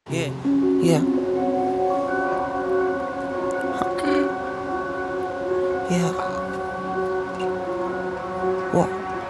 Yeah, yeah. Yeah. What?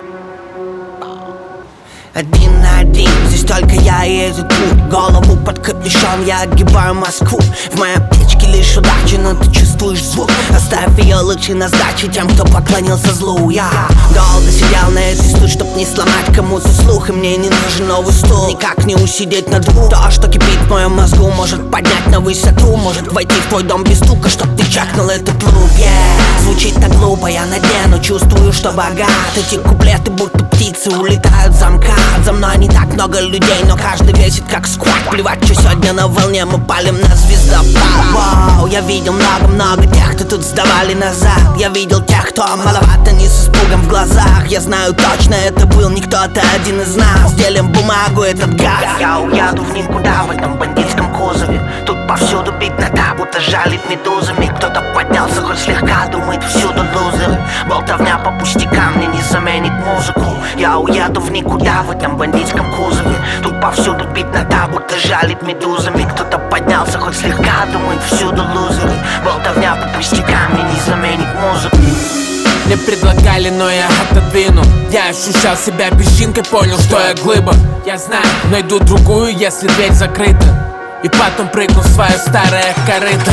Один на один, здесь только я и этот путь. Голову под капюшон, я огибаю Москву. В моей аптечке лишь удача, но ты чувствуешь звук. Оставь ее лучше на сдачу тем, кто поклонился злу. Я долго сидел на этой стул, чтоб не сломать кому-то слух. И мне не нужен новый стул, никак не усидеть на двух. То, что кипит в моем мозгу, может поднять на высоту. Может войти в твой дом без стука, чтоб ты чакнул этот лук. Звучит так глупо, я на дне, но чувствую, что богат. Эти куплеты будто птицы улетают в замкат. За мной не так много людей, но каждый весит как сквад. Плевать, что сегодня на волне, мы палим на звездопад. Вау, я видел много-много тех, кто тут сдавали назад. Я видел тех, кто маловато, не с испугом в глазах. Я знаю точно, это был не кто-то один из нас. Делим бумагу, этот газ. Я уеду в никуда в этом бандитском кузове. Тут повсюду беднота, будто жалит медузами. Кто-то поднялся хоть слегка, думает всюду лузеры. Болтовня по пустякам мне не заменит музыку. Я уеду в никуда в этом бандитском кузове. Тут повсюду беднота, будто жалит медузами. Кто-то поднялся хоть слегка, думает всюду лузеры. Болтовня по пустякам мне не заменит музыку. Мне предлагали, но я отодвинул. Я ощущал себя песчинкой, понял, что я глыба. Я знаю, найду другую, если дверь закрыта. И потом прыгну в свое старое корыто.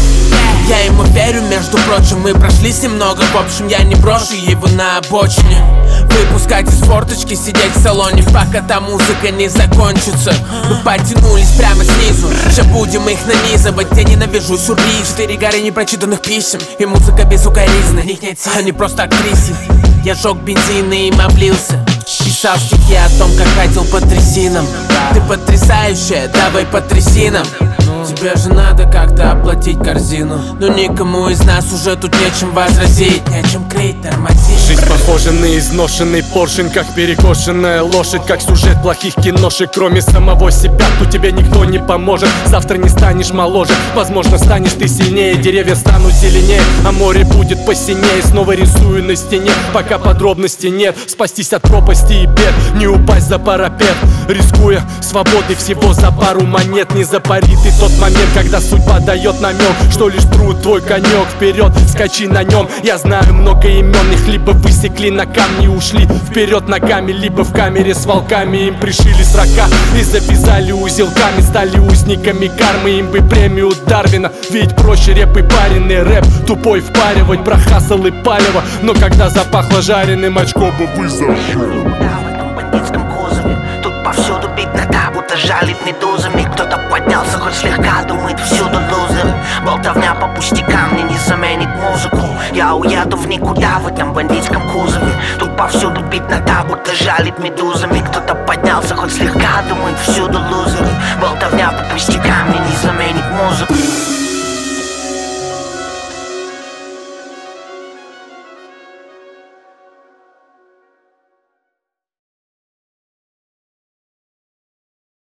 Я ему верю, между прочим, мы прошлись немного. В общем, я не брошу его на обочине. Выпускать из форточки, сидеть в салоне, пока та музыка не закончится. Мы потянулись прямо снизу, сейчас будем их нанизывать. Я ненавижу сюрприз, 4 горы непрочитанных писем. И музыка безукоризна, них нет сил, они просто актрисы. Я жег бензин и им облился. Писал стихи о том, как ходил по трясинам. Ты потрясающая, давай по трясинам. Тебе же надо как-то оплатить корзину. Но никому из нас уже тут нечем возразить, нечем крыть, тормозить. Жизнь похожа на изношенный поршень, как перекошенная лошадь, как сюжет плохих киношек. Кроме самого себя тут тебе никто не поможет. Завтра не станешь моложе, возможно станешь ты сильнее. Деревья станут зеленее, а море будет посинее. Снова рисую на стене, пока подробностей нет. Спастись от пропасти и бед, не упасть за парапет. Рискуя свободой всего за пару монет. Не запари ты тот момент, когда судьба дает намек, что лишь труд твой конек. Вперед, скачи на нем. Я знаю много имен, их либо высекли на камни и ушли вперед ногами, либо в камере с волками им пришили срока и завязали узелками, стали узниками кармы. Им бы премию Дарвина, ведь проще реп и пареный рэп. Тупой впаривать про хасл и палево, но когда запахло жареным очком бы зашел. Повсюду беднота, будто жалит медузами. Кто-то поднялся хоть слегка, думает всюду лузеры. Болтовня по пустякам мне не заменит музыку. Я уеду в никуда в этом бандитском кузове. Тут повсюду беднота, будто жалит медузами. Кто-то поднялся хоть слегка, думает всюду лузеры. Болтовня по пустякам мне не заменит